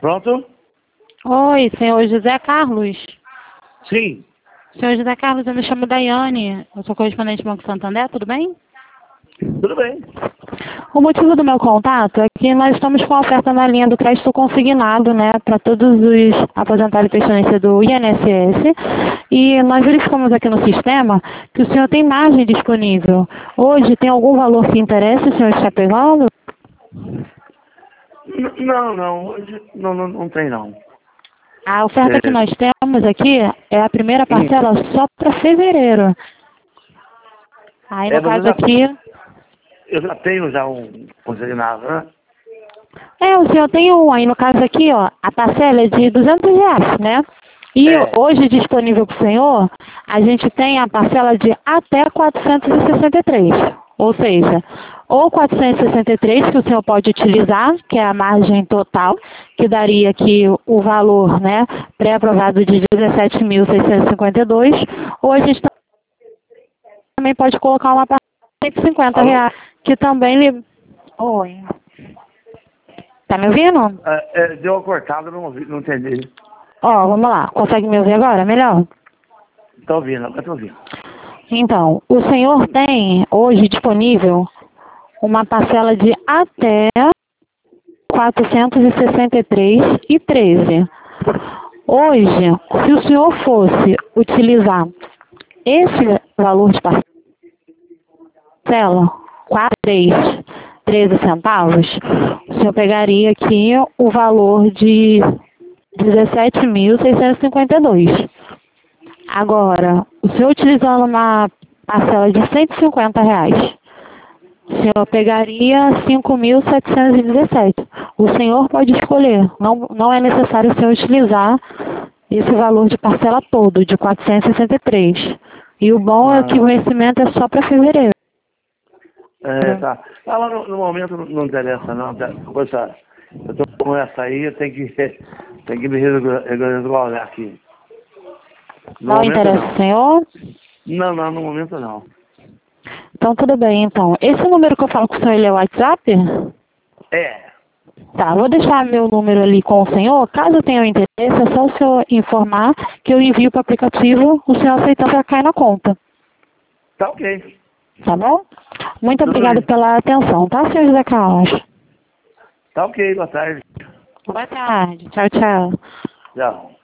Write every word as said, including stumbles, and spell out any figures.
Pronto? Oi, senhor José Carlos. Sim. Senhor José Carlos, eu me chamo Daiane. Eu sou correspondente do Banco Santander, tudo bem? Tudo bem. O motivo do meu contato é que nós estamos com a oferta na linha do crédito consignado, né, para todos os aposentados e pensionistas do I N S S. E nós verificamos aqui no sistema que o senhor tem margem disponível. Hoje tem algum valor que interessa o senhor está pegando? N- Não, não. Hoje não, não, não tem não. A oferta É, que nós temos aqui é a primeira hum. parcela só para fevereiro. Aí É, no mas eu caso já, aqui, eu já tenho já um consignado, né? é, o senhor tem um, aí no caso aqui, ó, a parcela é de duzentos reais, né? E É. hoje disponível para o senhor, a gente tem a parcela de até quatrocentos e sessenta e três. Ou seja, ou quatrocentos e sessenta e três que o senhor pode utilizar, que é a margem total, que daria aqui o valor, né, pré-aprovado de dezessete mil seiscentos e cinquenta e dois, ou a gente também pode colocar uma parcela de cento e cinquenta Alô? reais, que também lhe... Oi. Tá me ouvindo? É, é, deu uma cortada, não, ouvi- não entendi. Ó, vamos lá. Consegue me ouvir agora? Melhor? Tô ouvindo, agora tô ouvindo. Então, o senhor tem hoje disponível uma parcela de até quatrocentos e sessenta e três reais e treze centavos. Hoje, se o senhor fosse utilizar esse valor de parcela, quatro reais e treze centavos, o senhor pegaria aqui o valor de dezessete mil seiscentos e cinquenta e dois. Agora, o senhor utilizando uma parcela de cento e cinquenta reais, o senhor pegaria cinco mil setecentos e dezessete. O senhor pode escolher, não, não é necessário o senhor utilizar esse valor de parcela todo, de quatrocentos e sessenta e três. E o bom é que o Ah, vencimento é só para fevereiro. é, tá. Ah, lá no, no momento não, não interessa, não. Tá, poxa, eu tô com essa aí, eu tenho que, tenho que me resgu- resguardar aqui. No Não momento interessa o não. senhor? Não, não, no momento não. Então tudo bem, então. Esse número que eu falo com o senhor, ele é o WhatsApp? É. Tá, vou deixar meu número ali com o senhor. Caso tenha interesse, é só o senhor informar que eu envio para o aplicativo, o senhor aceitando já cai na conta. Tá ok. Tá bom? Muito Tudo obrigada bem. pela atenção, tá, senhor José Carlos? Tá ok, boa tarde. Boa tarde. Tchau, tchau. Tchau.